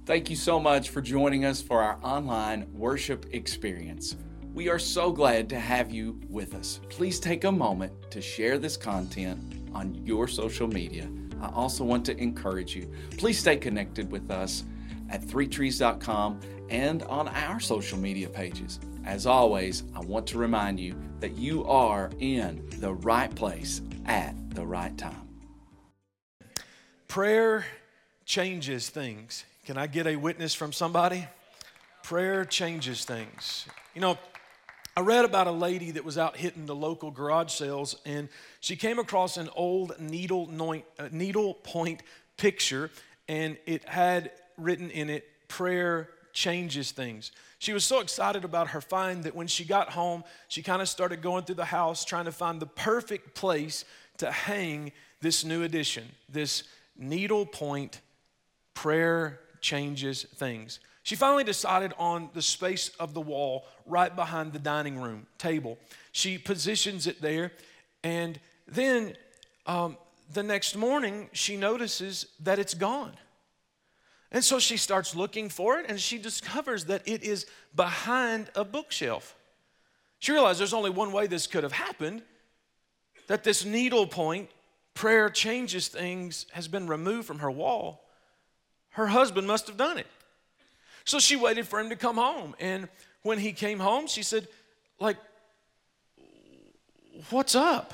Thank you so much for joining us for our online worship experience. We are so glad to have you with us. Please take a moment to share this content on your social media. I also want to encourage you, please stay connected with us at threetrees.com and on our social media pages. As always, I want to remind you that you are in the right place at the right time. Prayer changes things. Can I get a witness from somebody? Prayer changes things. You know, I read about a lady that was out hitting the local garage sales, and she came across an old needlepoint picture, and it had written in it, "Prayer changes things." She was so excited about her find that when she got home, she kind of started going through the house trying to find the perfect place to hang this new edition, this needlepoint "Prayer changes things." She finally decided on the space of the wall right behind the dining room table. She positions it there, and then the next morning, she notices that it's gone. And so she starts looking for it, and she discovers that it is behind a bookshelf. She realized there's only one way this could have happened, that this needlepoint "Prayer changes things" has been removed from her wall. Her husband must have done it. So she waited for him to come home. And when he came home, she said, "What's up?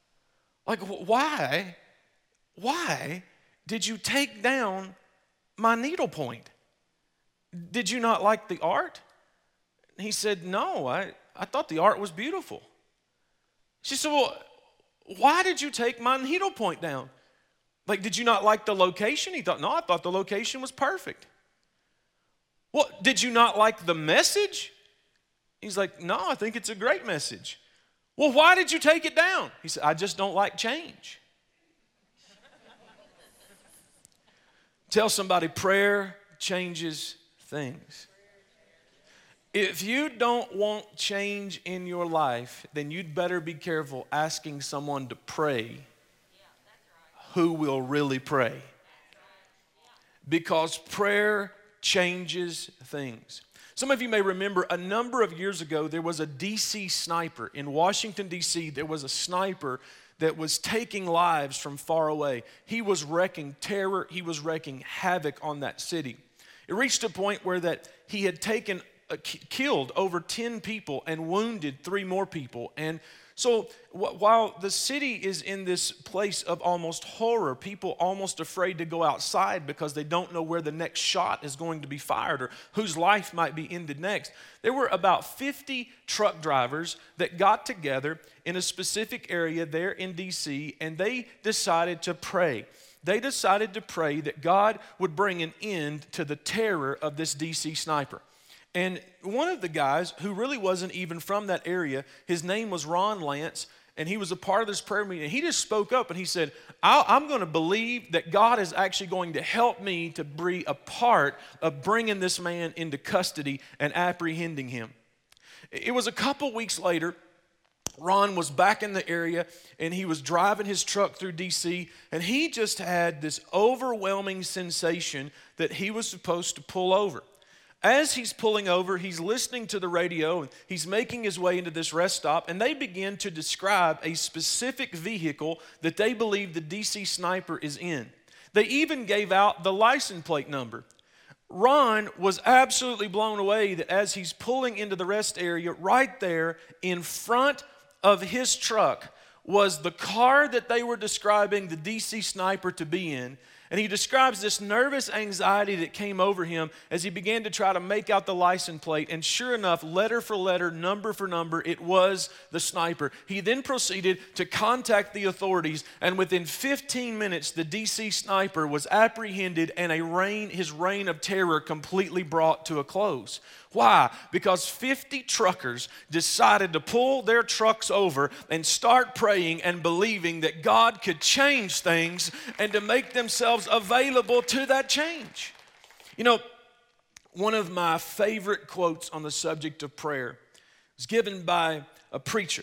Why did you take down my needlepoint? Did you not like the art?" And he said, "No, I thought the art was beautiful." She said, "Well, why did you take my needlepoint down? Did you not like the location?" He thought, "No, I thought the location was perfect." "Well, did you not like the message?" He's like, "No, I think it's a great message." "Well, why did you take it down?" He said, "I just don't like change." Tell somebody, prayer changes things. If you don't want change in your life, then you'd better be careful asking someone to pray who will really pray. Because prayer changes things. Some of you may remember a number of years ago, there was a DC sniper. In Washington, D.C., there was a sniper that was taking lives from far away. He was wreaking terror. He was wreaking havoc on that city. It reached a point where that he had killed over 10 people and wounded 3 more people. And so while the city is in this place of almost horror, people almost afraid to go outside because they don't know where the next shot is going to be fired or whose life might be ended next. There were about 50 truck drivers that got together in a specific area there in D.C., and they decided to pray. They decided to pray that God would bring an end to the terror of this D.C. sniper. And one of the guys who really wasn't even from that area, his name was Ron Lance, and he was a part of this prayer meeting. He just spoke up and he said, I'm going to believe that God is actually going to help me to be a part of bringing this man into custody and apprehending him. It was a couple weeks later, Ron was back in the area, and he was driving his truck through D.C., and he just had this overwhelming sensation that he was supposed to pull over. As he's pulling over, he's listening to the radio, and he's making his way into this rest stop, and they begin to describe a specific vehicle that they believe the DC sniper is in. They even gave out the license plate number. Ron was absolutely blown away that as he's pulling into the rest area, right there in front of his truck was the car that they were describing the DC sniper to be in. And he describes this nervous anxiety that came over him as he began to try to make out the license plate. And sure enough, letter for letter, number for number, it was the sniper. He then proceeded to contact the authorities. And within 15 minutes, the DC sniper was apprehended and his reign of terror completely brought to a close. Why? Because 50 truckers decided to pull their trucks over and start praying and believing that God could change things and to make themselves available to that change. You know, one of my favorite quotes on the subject of prayer was given by a preacher,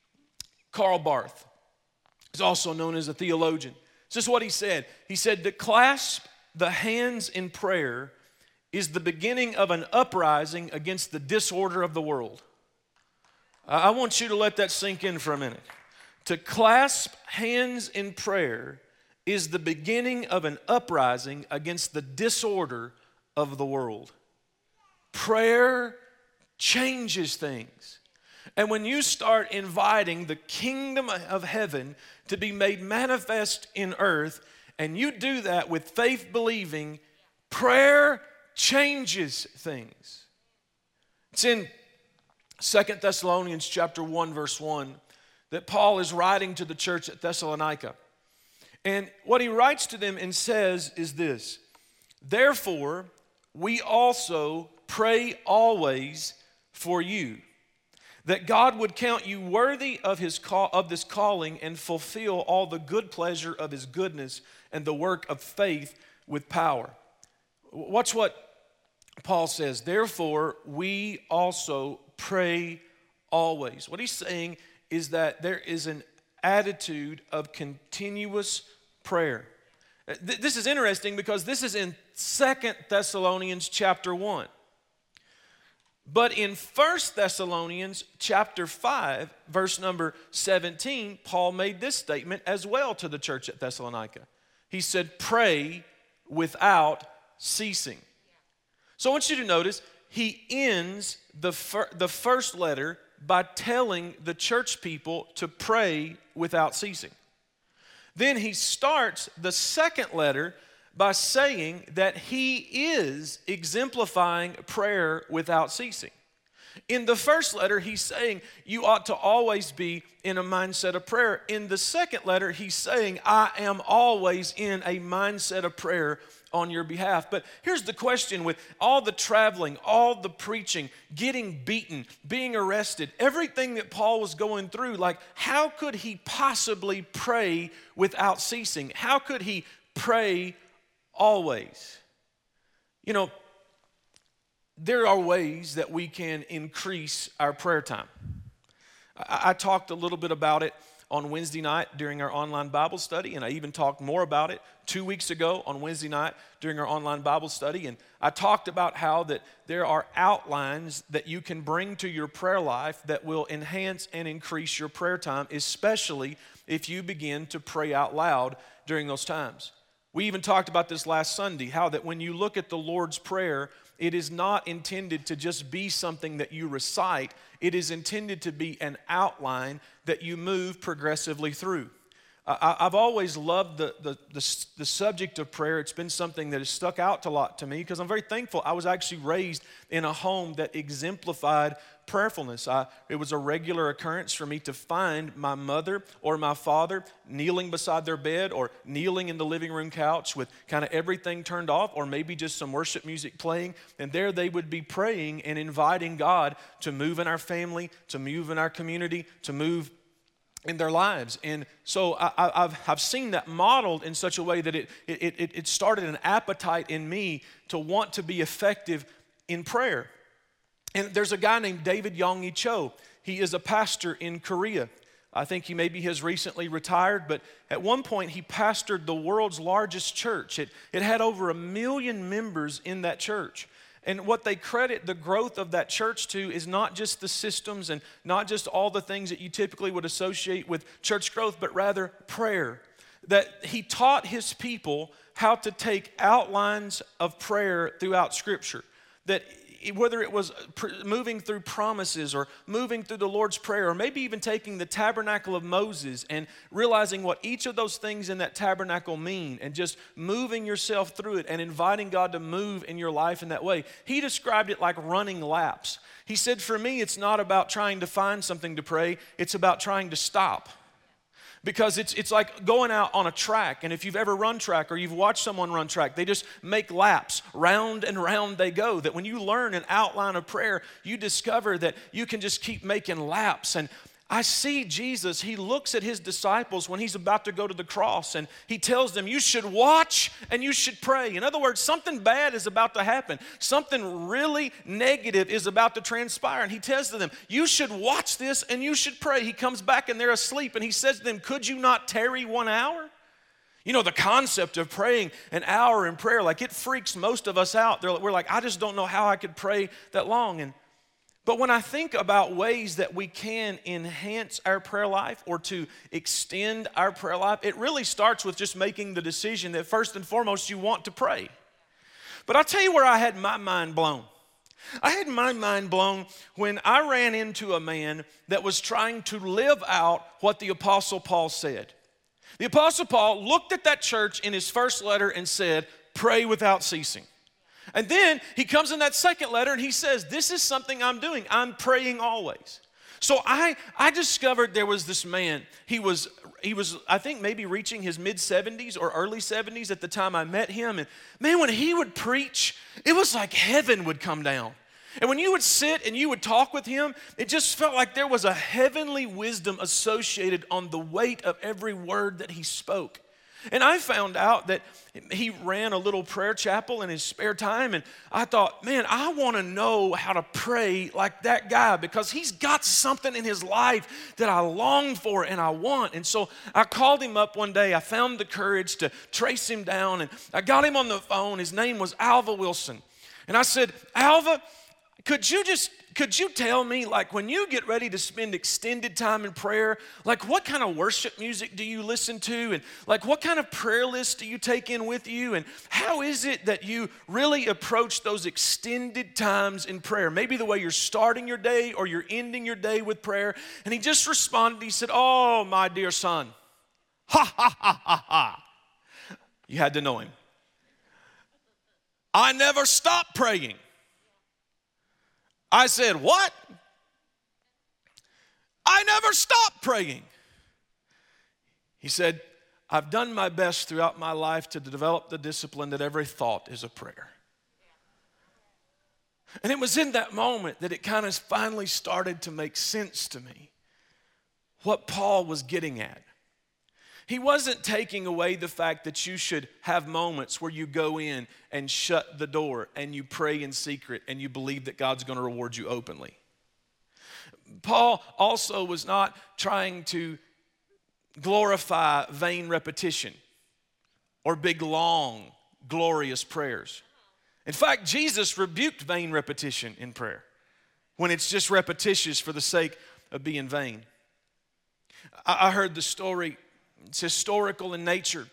Karl Barth. He's also known as a theologian. This is what he said. He said, "To clasp the hands in prayer is the beginning of an uprising against the disorder of the world. I want you to let that sink in for a minute. To clasp hands in prayer is the beginning of an uprising against the disorder of the world. Prayer changes things. And when you start inviting the kingdom of heaven to be made manifest in earth, and you do that with faith believing, prayer changes things. It's in 2 Thessalonians chapter 1, verse 1, that Paul is writing to the church at Thessalonica. And what he writes to them and says is this: therefore, we also pray always for you, that God would count you worthy of this calling and fulfill all the good pleasure of his goodness and the work of faith with power. Watch what Paul says. Therefore, we also pray always. What he's saying is that there is an attitude of continuous prayer. This is interesting because this is in 2 Thessalonians chapter 1. But in 1 Thessalonians chapter 5, verse number 17, Paul made this statement as well to the church at Thessalonica. He said, pray without ceasing. So I want you to notice, he ends the first letter by telling the church people to pray without ceasing. Then he starts the second letter by saying that he is exemplifying prayer without ceasing. In the first letter, he's saying you ought to always be in a mindset of prayer. In the second letter, he's saying I am always in a mindset of prayer on your behalf. But here's the question: with all the traveling, all the preaching, getting beaten, being arrested, everything that Paul was going through, like, how could he possibly pray without ceasing? How could he pray always? You know, there are ways that we can increase our prayer time. I talked a little bit about it on Wednesday night during our online Bible study, and I even talked more about it 2 weeks ago on Wednesday night during our online Bible study. And I talked about how that there are outlines that you can bring to your prayer life that will enhance and increase your prayer time, especially if you begin to pray out loud during those times. We even talked about this last Sunday, how that when you look at the Lord's Prayer, it is not intended to just be something that you recite. It is intended to be an outline that you move progressively through. I've always loved the subject of prayer. It's been something that has stuck out a lot to me because I'm very thankful. I was actually raised in a home that exemplified prayerfulness. It was a regular occurrence for me to find my mother or my father kneeling beside their bed or kneeling in the living room couch with kind of everything turned off, or maybe just some worship music playing, and there they would be praying and inviting God to move in our family, to move in our community, to move in their lives. And so I've seen that modeled in such a way that it started an appetite in me to want to be effective in prayer. And there's a guy named David Yonggi Cho. He is a pastor in Korea. I think he maybe has recently retired, but at one point he pastored the world's largest church. It had over 1 million members in that church. And what they credit the growth of that church to is not just the systems and not just all the things that you typically would associate with church growth, but rather prayer. That he taught his people how to take outlines of prayer throughout Scripture. That whether it was moving through promises or moving through the Lord's Prayer, or maybe even taking the tabernacle of Moses and realizing what each of those things in that tabernacle mean and just moving yourself through it and inviting God to move in your life in that way. He described it like running laps. He said, for me, it's not about trying to find something to pray, it's about trying to stop. Because it's like going out on a track, and if you've ever run track or you've watched someone run track, they just make laps. Round and round they go. That when you learn an outline of prayer, you discover that you can just keep making laps. And I see Jesus, he looks at his disciples when he's about to go to the cross, and he tells them, you should watch and you should pray. In other words, something bad is about to happen. Something really negative is about to transpire. And he tells them, you should watch this and you should pray. He comes back and they're asleep, and he says to them, could you not tarry 1 hour? You know, the concept of praying an hour in prayer, like it freaks most of us out. We're like, I just don't know how I could pray that long. But when I think about ways that we can enhance our prayer life or to extend our prayer life, it really starts with just making the decision that first and foremost you want to pray. But I'll tell you where I had my mind blown. I had my mind blown when I ran into a man that was trying to live out what the Apostle Paul said. The Apostle Paul looked at that church in his first letter and said, pray without ceasing. And then he comes in that second letter and he says, this is something I'm doing. I'm praying always. So I discovered there was this man. He was, I think, maybe reaching his mid-70s or early 70s at the time I met him. And man, when he would preach, it was like heaven would come down. And when you would sit and you would talk with him, it just felt like there was a heavenly wisdom associated on the weight of every word that he spoke. And I found out that he ran a little prayer chapel in his spare time, and I thought, man, I want to know how to pray like that guy because he's got something in his life that I long for and I want. And so I called him up one day. I found the courage to trace him down, and I got him on the phone. His name was Alva Wilson. And I said, Alva, could you tell me, like, when you get ready to spend extended time in prayer, like, what kind of worship music do you listen to? And, like, what kind of prayer list do you take in with you? And how is it that you really approach those extended times in prayer? Maybe the way you're starting your day or you're ending your day with prayer. And he just responded. He said, oh, my dear son. Ha, ha, ha, ha, ha. You had to know him. I never stop praying. I said, what? I never stopped praying. He said, I've done my best throughout my life to develop the discipline that every thought is a prayer. And it was in that moment that it kind of finally started to make sense to me what Paul was getting at. He wasn't taking away the fact that you should have moments where you go in and shut the door and you pray in secret and you believe that God's going to reward you openly. Paul also was not trying to glorify vain repetition or big, long, glorious prayers. In fact, Jesus rebuked vain repetition in prayer when it's just repetitious for the sake of being vain. I heard the story. It's historical in nature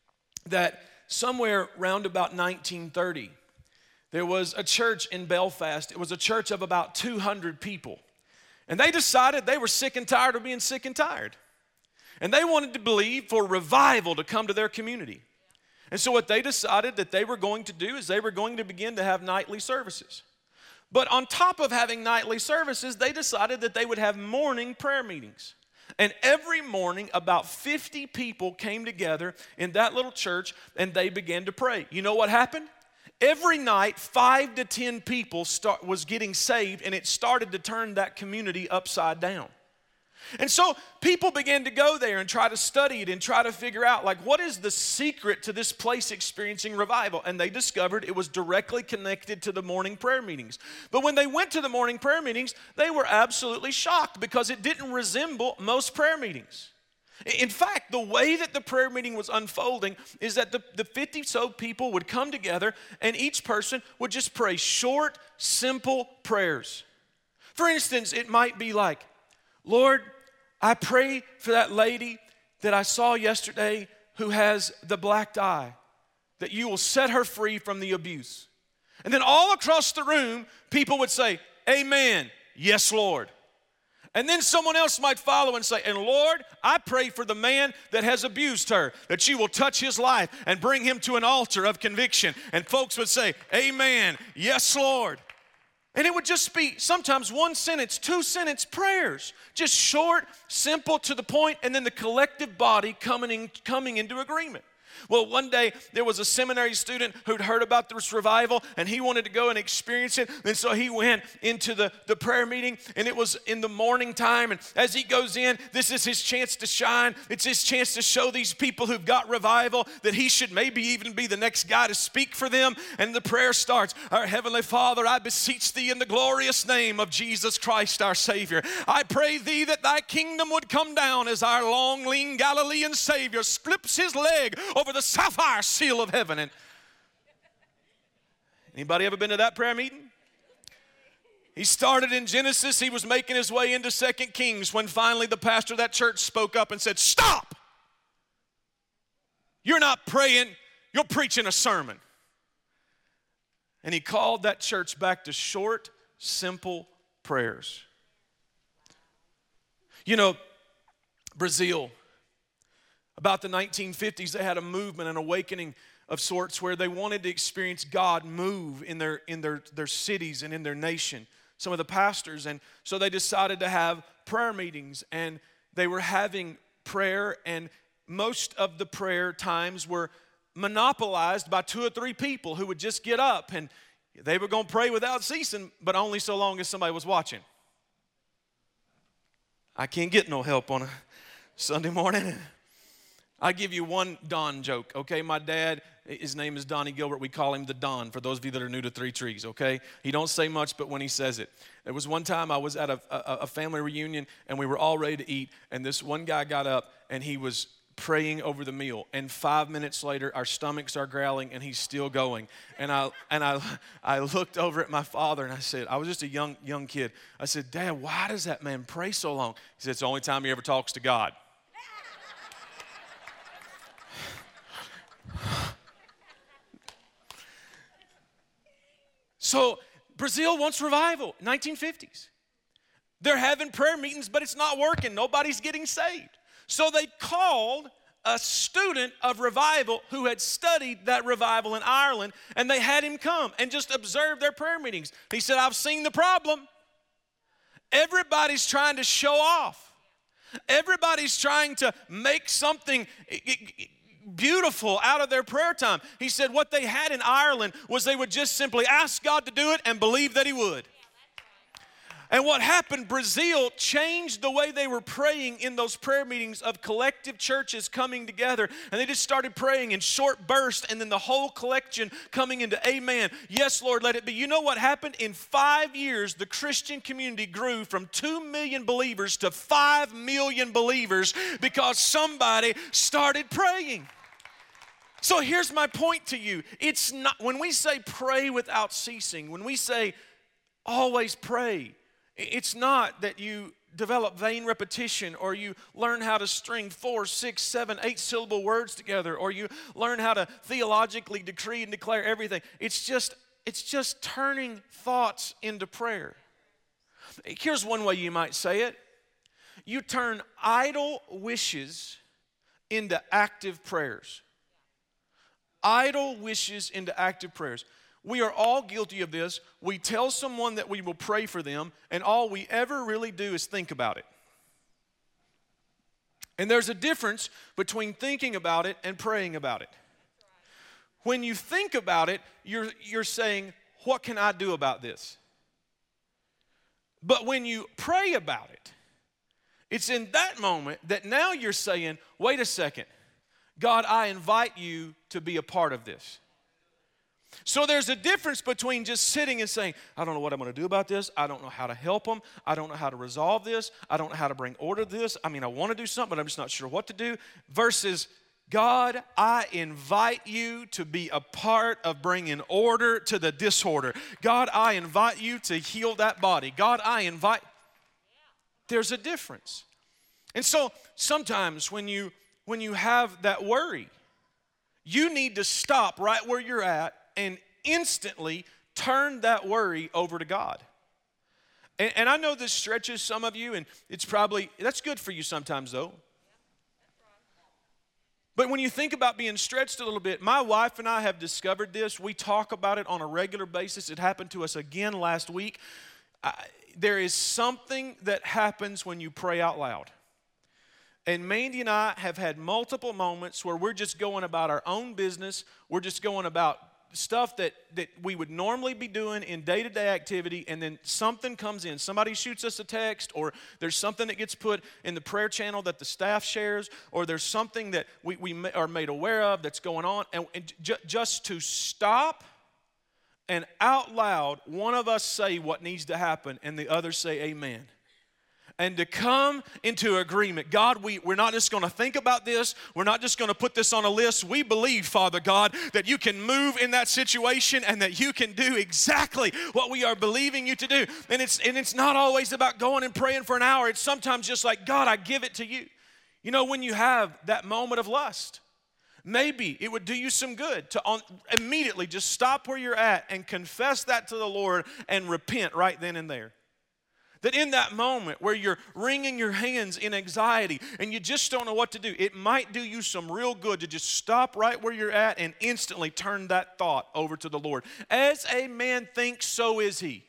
that somewhere around about 1930, there was a church in Belfast. It was a church of about 200 people. And they decided they were sick and tired of being sick and tired. And they wanted to believe for revival to come to their community. And so what they decided that they were going to do is they were going to begin to have nightly services. But on top of having nightly services, they decided that they would have morning prayer meetings. And every morning, about 50 people came together in that little church, and they began to pray. You know what happened? Every night, 5 to 10 people was getting saved, and it started to turn that community upside down. And so people began to go there and try to study it and try to figure out, like, what is the secret to this place experiencing revival? And they discovered it was directly connected to the morning prayer meetings. But when they went to the morning prayer meetings, they were absolutely shocked because it didn't resemble most prayer meetings. In fact, the way that the prayer meeting was unfolding is that the 50-so people would come together and each person would just pray short, simple prayers. For instance, it might be like, Lord, I pray for that lady that I saw yesterday who has the black eye, that you will set her free from the abuse. And then all across the room, people would say, amen, yes, Lord. And then someone else might follow and say, and Lord, I pray for the man that has abused her, that you will touch his life and bring him to an altar of conviction. And folks would say, amen, yes, Lord. And it would just be sometimes 1 sentence, 2 sentence prayers. Just short, simple, to the point, and then the collective body coming into agreement. Well, one day there was a seminary student who'd heard about this revival and he wanted to go and experience it. And so he went into the prayer meeting, and it was in the morning time. And as he goes in, this is his chance to shine. It's his chance to show these people who've got revival that he should maybe even be the next guy to speak for them. And the prayer starts, our Heavenly Father, I beseech thee in the glorious name of Jesus Christ our Savior. I pray thee that thy kingdom would come down as our long, lean Galilean Savior slips his leg over the sapphire seal of heaven. And anybody ever been to that prayer meeting? He started in Genesis. He was making his way into 2 Kings when finally the pastor of that church spoke up and said, stop! You're not praying, you're preaching a sermon. And he called that church back to short, simple prayers. You know, Brazil, about the 1950s, they had a movement, an awakening of sorts where they wanted to experience God move in their cities and in their nation. Some of the pastors, and so they decided to have prayer meetings, and they were having prayer, and most of the prayer times were monopolized by 2 or 3 people who would just get up, and they were going to pray without ceasing, but only so long as somebody was watching. I can't get no help on a Sunday morning. I'll give you one Don joke, okay? My dad, his name is Donnie Gilbert. We call him the Don, for those of you that are new to Three Trees, okay? He don't say much, but when he says it. There was one time I was at a family reunion, and we were all ready to eat, and this one guy got up, and he was praying over the meal, and 5 minutes later our stomachs are growling and he's still going. And I looked over at my father and I said, I was just a young kid. I said, Dad, why does that man pray so long? He said, it's the only time he ever talks to God. So Brazil wants revival, 1950s. They're having prayer meetings, but it's not working. Nobody's getting saved. So they called a student of revival who had studied that revival in Ireland, and they had him come and just observe their prayer meetings. He said, I've seen the problem. Everybody's trying to show off. Everybody's trying to make something beautiful out of their prayer time. He said what they had in Ireland was they would just simply ask God to do it and believe that He would. And what happened, Brazil changed the way they were praying in those prayer meetings of collective churches coming together. And they just started praying in short bursts, and then the whole collection coming into amen. Yes, Lord, let it be. You know what happened? In 5 years, the Christian community grew from 2 million believers to 5 million believers because somebody started praying. So here's my point to you. It's not, when we say pray without ceasing, when we say always pray, it's not that you develop vain repetition, or you learn how to string 4, 6, 7, 8 syllable words together, or you learn how to theologically decree and declare everything. It's just turning thoughts into prayer. Here's one way you might say it. You turn idle wishes into active prayers. Idle wishes into active prayers. We are all guilty of this. We tell someone that we will pray for them, and all we ever really do is think about it. And there's a difference between thinking about it and praying about it. When you think about it, you're saying, what can I do about this? But when you pray about it, it's in that moment that now you're saying, wait a second, God, I invite you to be a part of this. So there's a difference between just sitting and saying, I don't know what I'm going to do about this. I don't know how to help them. I don't know how to resolve this. I don't know how to bring order to this. I mean, I want to do something, but I'm just not sure what to do. Versus, God, I invite you to be a part of bringing order to the disorder. God, I invite you to heal that body. God, I invite. There's a difference. And so sometimes when you have that worry, you need to stop right where you're at and instantly turn that worry over to God. And I know this stretches some of you, and that's good for you sometimes though. But when you think about being stretched a little bit, my wife and I have discovered this. We talk about it on a regular basis. It happened to us again last week. There is something that happens when you pray out loud. And Mandy and I have had multiple moments where we're just going about our own business. We're just going about stuff that we would normally be doing in day-to-day activity, and then something comes in. Somebody shoots us a text, or there's something that gets put in the prayer channel that the staff shares, or there's something that we are made aware of that's going on. And just to stop and out loud, one of us say what needs to happen, and the other say amen. and to come into agreement. God, we're not just going to think about this. We're not just going to put this on a list. We believe, Father God, that you can move in that situation and that you can do exactly what we are believing you to do. And it's not always about going and praying for an hour. It's sometimes just like, God, I give it to you. You know, when you have that moment of lust, maybe it would do you some good to immediately just stop where you're at and confess that to the Lord and repent right then and there. That in that moment where you're wringing your hands in anxiety and you just don't know what to do, it might do you some real good to just stop right where you're at and instantly turn that thought over to the Lord. As a man thinks, so is he.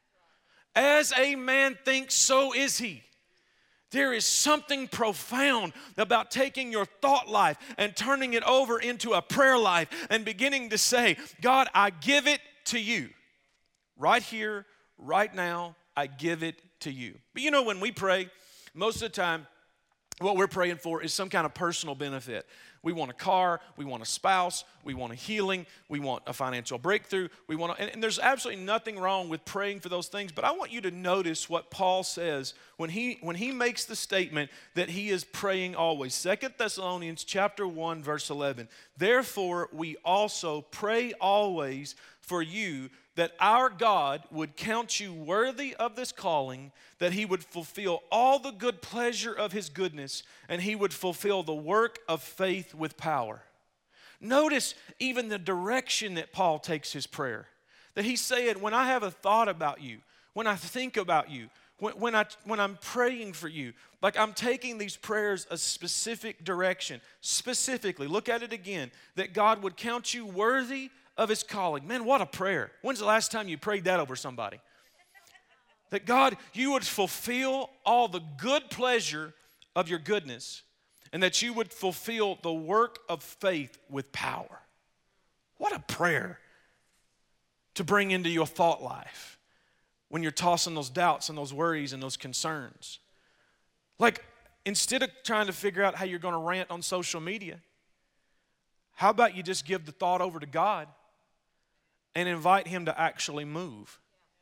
As a man thinks, so is he. There is something profound about taking your thought life and turning it over into a prayer life and beginning to say, God, I give it to you. Right here, right now, I give it to you. But you know, when we pray, most of the time, what we're praying for is some kind of personal benefit. We want a car, we want a spouse, we want a healing, we want a financial breakthrough, and there's absolutely nothing wrong with praying for those things, but I want you to notice what Paul says when he makes the statement that he is praying always. 2 Thessalonians chapter 1, verse 11. Therefore, we also pray always for you, that our God would count you worthy of this calling, that he would fulfill all the good pleasure of his goodness, and he would fulfill the work of faith with power. Notice even the direction that Paul takes his prayer. That he's saying, when I have a thought about you, when I think about you, when I'm praying for you, like I'm taking these prayers a specific direction. Specifically, look at it again, that God would count you worthy of his calling. Man, what a prayer. When's the last time you prayed that over somebody? That God, you would fulfill all the good pleasure of your goodness, and that you would fulfill the work of faith with power. What a prayer to bring into your thought life when you're tossing those doubts and those worries and those concerns. Like, instead of trying to figure out how you're going to rant on social media, how about you just give the thought over to God and invite him to actually move?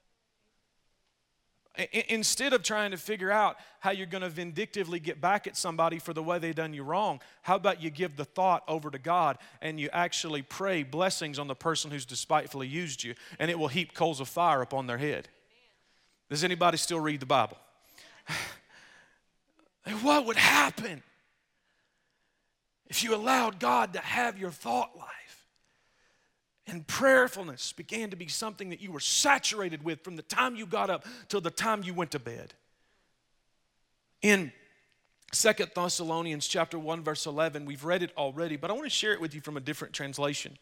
Instead of trying to figure out how you're going to vindictively get back at somebody for the way they done you wrong, how about you give the thought over to God and you actually pray blessings on the person who's despitefully used you, and it will heap coals of fire upon their head. Does anybody still read the Bible? And what would happen if you allowed God to have your thought life? And prayerfulness began to be something that you were saturated with from the time you got up till the time you went to bed. In 2 Thessalonians chapter 1, verse 11, we've read it already, but I want to share it with you from a different translation.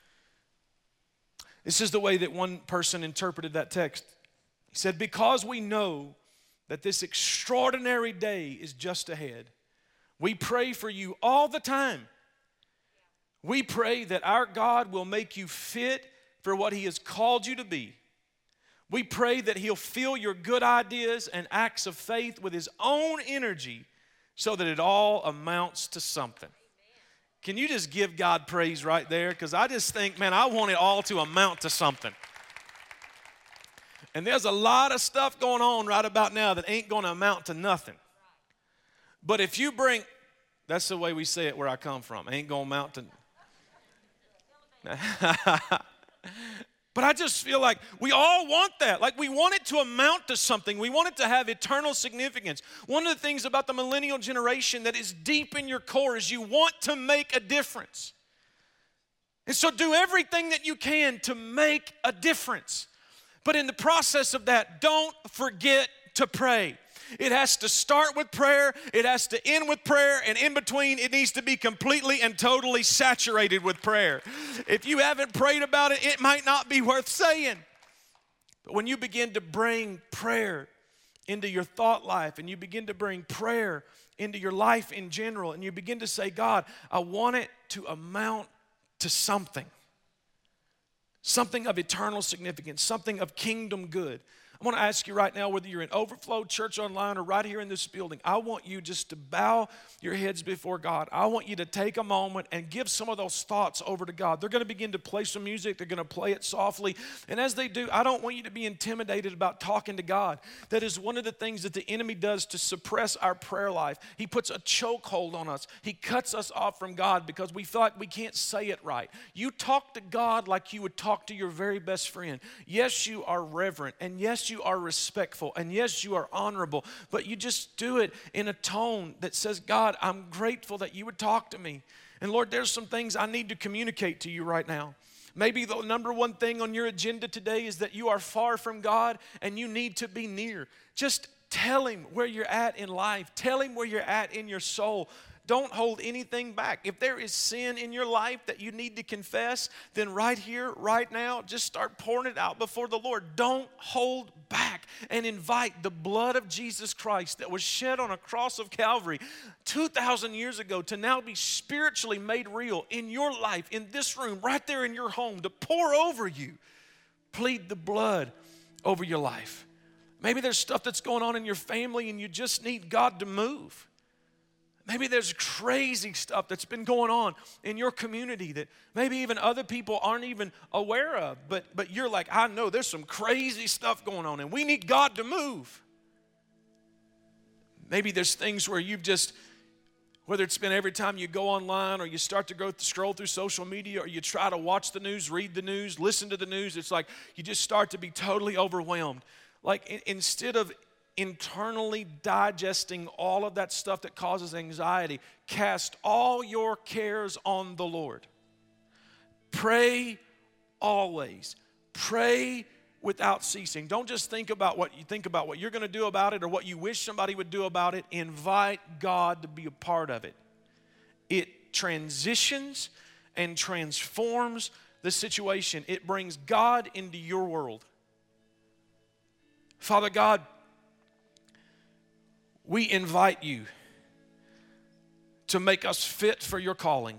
This is the way that one person interpreted that text. He said, because we know that this extraordinary day is just ahead, we pray for you all the time. We pray that our God will make you fit for what he has called you to be. We pray that he'll fill your good ideas and acts of faith with his own energy so that it all amounts to something. Can you just give God praise right there? Because I just think, man, I want it all to amount to something. And there's a lot of stuff going on right about now that ain't going to amount to nothing. But if you bring, that's the way we say it where I come from, ain't going to amount to But I just feel like we all want that. Like we want it to amount to something. We want it to have eternal significance. One of the things about the millennial generation that is deep in your core is you want to make a difference. And so do everything that you can to make a difference. But in the process of that, don't forget to pray. It has to start with prayer, it has to end with prayer, and in between it needs to be completely and totally saturated with prayer. If you haven't prayed about it, it might not be worth saying. But when you begin to bring prayer into your thought life, and you begin to bring prayer into your life in general, and you begin to say, God, I want it to amount to something. Something of eternal significance, something of kingdom good. I want to ask you right now, whether you're in Overflow, Church Online, or right here in this building, I want you just to bow your heads before God. I want you to take a moment and give some of those thoughts over to God. They're going to begin to play some music. They're going to play it softly. And as they do, I don't want you to be intimidated about talking to God. That is one of the things that the enemy does to suppress our prayer life. He puts a chokehold on us. He cuts us off from God because we feel like we can't say it right. You talk to God like you would talk to your very best friend. Yes, you are reverent, and yes, you are respectful, and yes, you are honorable, but you just do it in a tone that says, God, I'm grateful that you would talk to me. And Lord, there's some things I need to communicate to you right now. Maybe the number one thing on your agenda today is that you are far from God and you need to be near. Just tell him where you're at in life. Tell him where you're at in your soul. Don't hold anything back. If there is sin in your life that you need to confess, then right here, right now, just start pouring it out before the Lord. Don't hold back and invite the blood of Jesus Christ that was shed on a cross of Calvary 2,000 years ago to now be spiritually made real in your life, in this room, right there in your home, to pour over you. Plead the blood over your life. Maybe there's stuff that's going on in your family and you just need God to move. Maybe there's crazy stuff that's been going on in your community that maybe even other people aren't even aware of. But you're like, I know there's some crazy stuff going on and we need God to move. Maybe there's things where you've just, whether it's been every time you go online or you start to scroll through social media or you try to watch the news, read the news, listen to the news, it's like you just start to be totally overwhelmed. Like instead of internally digesting all of that stuff that causes anxiety, cast all your cares on the Lord. Pray always. Pray without ceasing. Don't just think about what you're going to do about it or what you wish somebody would do about it. Invite God to be a part of it. It transitions and transforms the situation. It brings God into your world. Father God, we invite you to make us fit for your calling.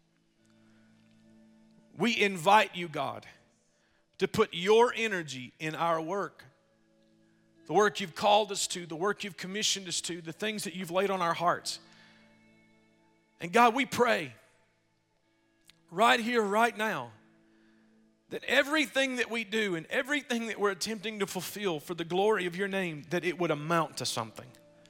We invite you, God, to put your energy in our work. The work you've called us to, the work you've commissioned us to, the things that you've laid on our hearts. And God, we pray right here, right now, that everything that we do and everything that we're attempting to fulfill for the glory of your name, that it would amount to something.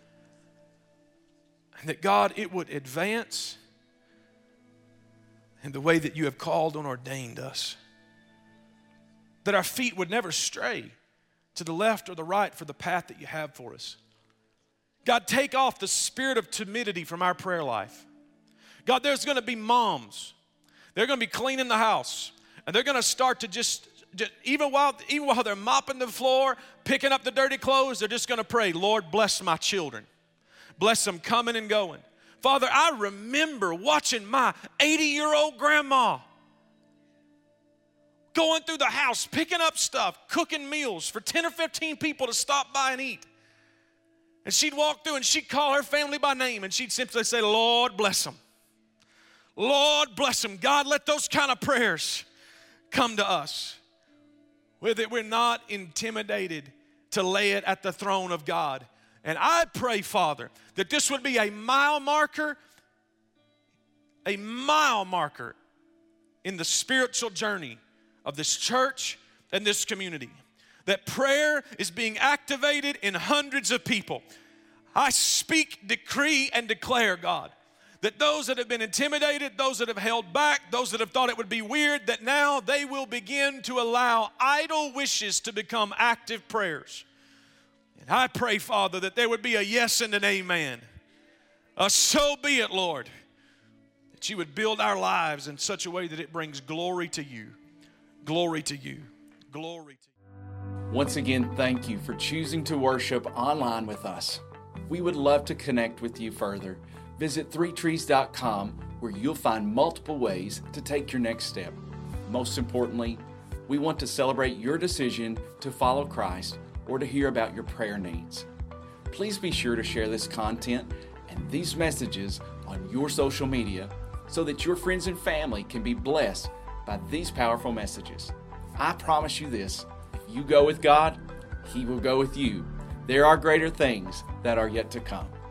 And that, God, it would advance in the way that you have called and ordained us. That our feet would never stray to the left or the right for the path that you have for us. God, take off the spirit of timidity from our prayer life. God, there's going to be moms. They're going to be cleaning the house. And they're going to start to just even while they're mopping the floor, picking up the dirty clothes, they're just going to pray, Lord, bless my children. Bless them coming and going. Father, I remember watching my 80-year-old grandma going through the house, picking up stuff, cooking meals for 10 or 15 people to stop by and eat. And she'd walk through and she'd call her family by name and she'd simply say, Lord, bless them. Lord, bless them. God, let those kind of prayers come to us. Where we're not intimidated to lay it at the throne of God. And I pray, Father, that this would be a mile marker in the spiritual journey of this church and this community. That prayer is being activated in hundreds of people. I speak, decree, and declare, God, that those that have been intimidated, those that have held back, those that have thought it would be weird, that now they will begin to allow idle wishes to become active prayers. And I pray, Father, that there would be a yes and an amen. So be it, Lord. That you would build our lives in such a way that it brings glory to you. Glory to you. Glory to you. Once again, thank you for choosing to worship online with us. We would love to connect with you further. Visit threetrees.com where you'll find multiple ways to take your next step. Most importantly, we want to celebrate your decision to follow Christ or to hear about your prayer needs. Please be sure to share this content and these messages on your social media so that your friends and family can be blessed by these powerful messages. I promise you this, if you go with God, He will go with you. There are greater things that are yet to come.